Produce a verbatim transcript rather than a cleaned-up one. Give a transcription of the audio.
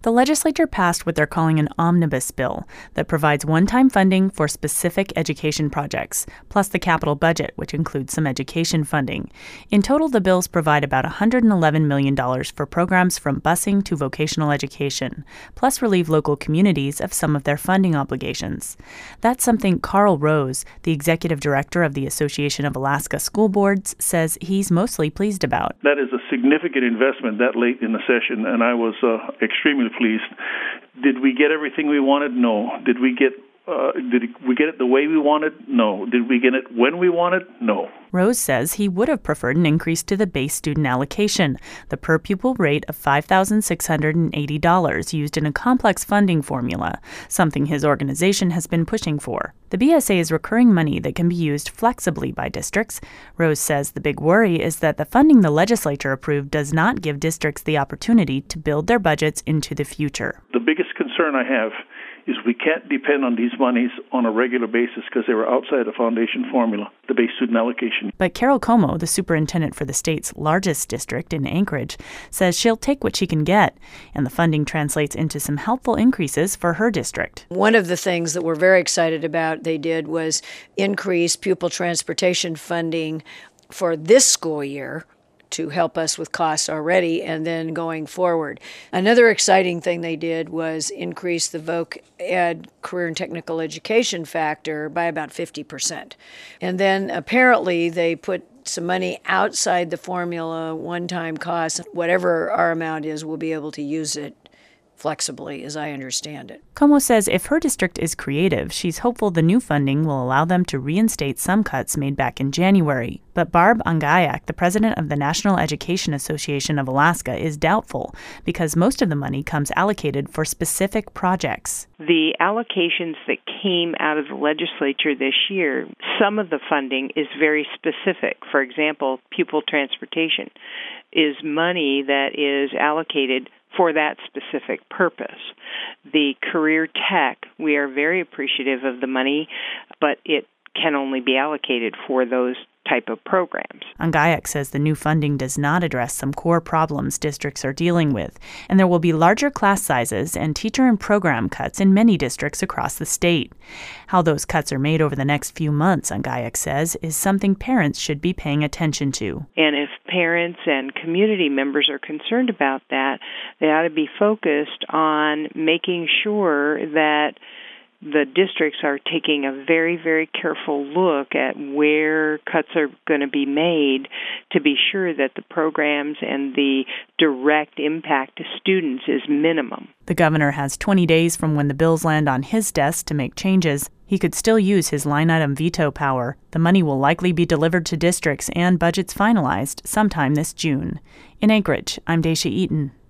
The legislature passed what they're calling an omnibus bill that provides one-time funding for specific education projects, plus the capital budget, which includes some education funding. In total, the bills provide about one hundred eleven million dollars for programs from busing to vocational education, plus relieve local communities of some of their funding obligations. That's something Carl Rose, the executive director of the Association of Alaska School Boards, says he's mostly pleased about. That is a significant investment that late in the session, and I was uh, extremely pleased. Did we get everything we wanted? No. Did we get uh, did we get it the way we wanted? No. Did we get it when we wanted? No. Rose says he would have preferred an increase to the base student allocation, the per-pupil rate of five thousand six hundred eighty dollars used in a complex funding formula, something his organization has been pushing for. The B S A is recurring money that can be used flexibly by districts. Rose says the big worry is that the funding the legislature approved does not give districts the opportunity to build their budgets into the future. The biggest concern I have is we can't depend on these monies on a regular basis because they were outside the foundation formula, the base student allocation. But Carol Como, the superintendent for the state's largest district in Anchorage, says she'll take what she can get, and the funding translates into some helpful increases for her district. One of the things that we're very excited about they did was increase pupil transportation funding for this school year to help us with costs already and then going forward. Another exciting thing they did was increase the voc ed career and technical education factor by about fifty percent. And then apparently they put some money outside the formula, one-time costs. Whatever our amount is, we'll be able to use it flexibly, as I understand it. Como says if her district is creative, she's hopeful the new funding will allow them to reinstate some cuts made back in January. But Barb Angayak, the president of the National Education Association of Alaska, is doubtful because most of the money comes allocated for specific projects. The allocations that came out of the legislature this year, some of the funding is very specific. For example, pupil transportation is money that is allocated for that specific purpose. The career tech, we are very appreciative of the money, but it can only be allocated for those type of programs. Angayak says the new funding does not address some core problems districts are dealing with, and there will be larger class sizes and teacher and program cuts in many districts across the state. How those cuts are made over the next few months, Angayak says, is something parents should be paying attention to. And if parents and community members are concerned about that, they ought to be focused on making sure that the districts are taking a very, very careful look at where cuts are going to be made to be sure that the programs and the direct impact to students is minimum. The governor has twenty days from when the bills land on his desk to make changes. He could still use his line-item veto power. The money will likely be delivered to districts and budgets finalized sometime this June. In Anchorage, I'm Daisha Eaton.